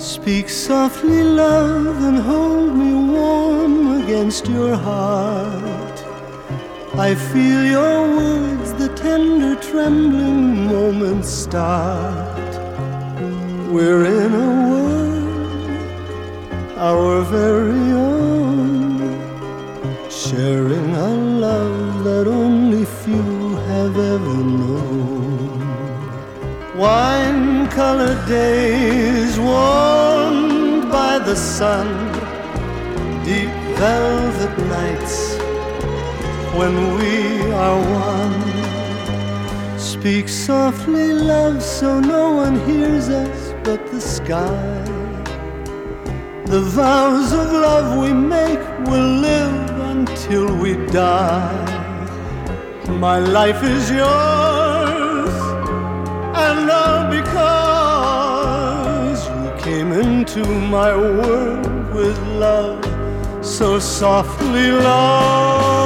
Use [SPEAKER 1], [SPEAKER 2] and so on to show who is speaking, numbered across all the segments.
[SPEAKER 1] Speak softly, love, and hold me warm against your heart. I feel your words, the tender trembling moments start. We're in a world, our very own, sharing a love that only few have ever known. Wine-colored days warmed by the sun, deep velvet nights when we are one. Speak softly, love, so no one hears us but the sky. The vows of love we make will live until we die. My life is yours, and all because you came into my world with love, so softly, love.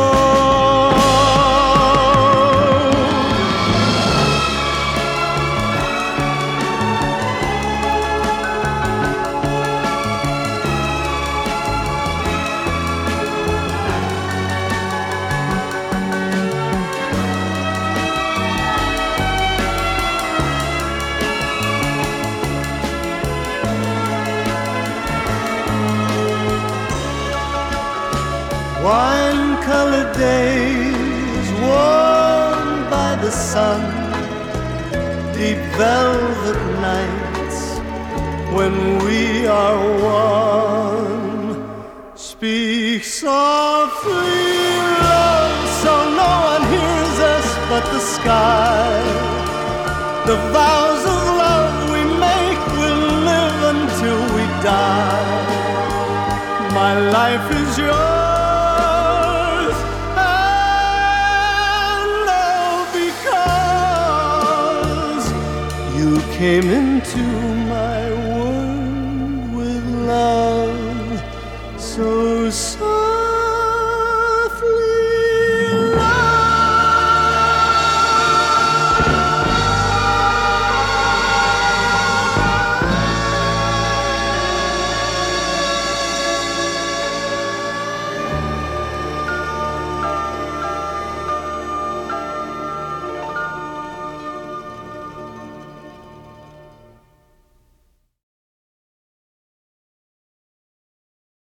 [SPEAKER 1] Wine-colored days warmed by the sun, deep velvet nights when we are one. Speak softly, love, so no one hears us but the sky. The vows of love we make will live until we die. My life is yours, you came into my world with love so soft.